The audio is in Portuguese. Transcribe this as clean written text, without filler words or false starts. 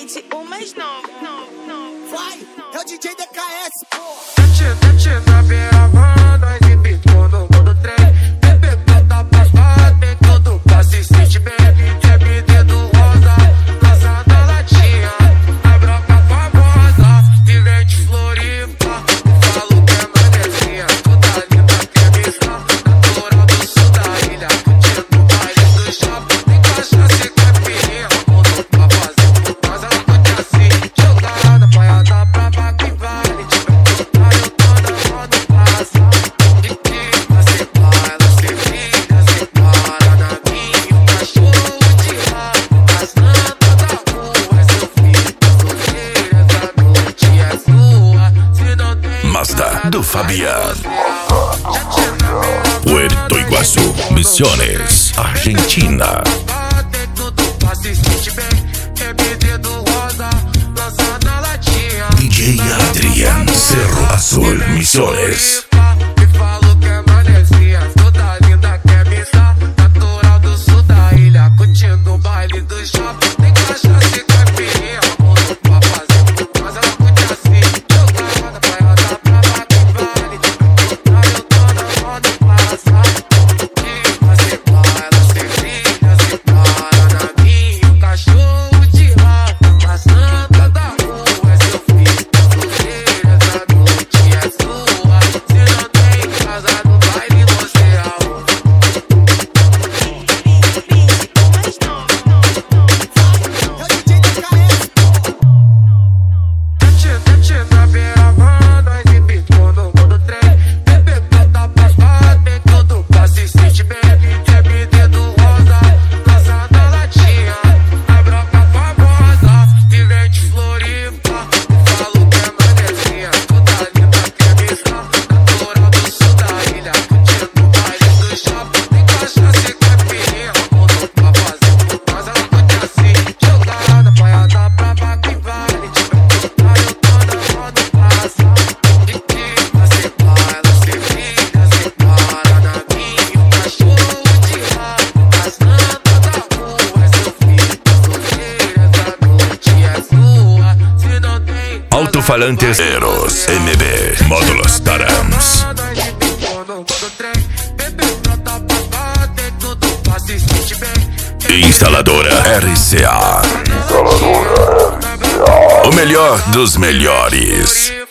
21 mais novo. Vai, é o DJ DKS, pô. Tete na beira, nós empicando no trem. Bebê tá passado, tem tudo pra se sentir bem. É pedido rosa, lança na latinha. A broca famosa, vivente Floripa. Falo que é manezinha, toda linda que é missa. Natural do sul da ilha, curtindo o baile do shopping. Tem cachaça e caipirinha, voltou pra fazer. Mas ela curte assim, jogada, apanhada pra vaca e vale. Mazda do Fabián. Puerto Iguazú, Misiones, Argentina. DJ Adrián, Cerro Azul, Misiones. Curtindo o baile do shopping, tem cachaça e caipirinha, voltou pra fazer. Mas ela curte assim, jogada, apanhada pra vaca e vale. Aí eu tô na moda passada, mas se pá, ela se brilha, se para na minha. O cachorro de rato, a santa da rua é seu filho. Solteira, essa noite é sua. Se não tem casa no baile, você é a outra. Na beira, nós empicando no trem. Bebê tá passado, tem tudo pra se sentir bem. É pedido rosa, lança na latinha. A broca famosa, vivente Floripa. Falo que é manezinha, toda linda que é missa. Natural do sul da ilha, curtindo o baile do shopping. Tem cachaça e caipirinha, voltou pra fazer. Mas ela curte assim, jogada, apanhada pra vaca e vale. Alto-falantes Eros MB Módulos Tarams. Instaladora RCA. O melhor dos melhores.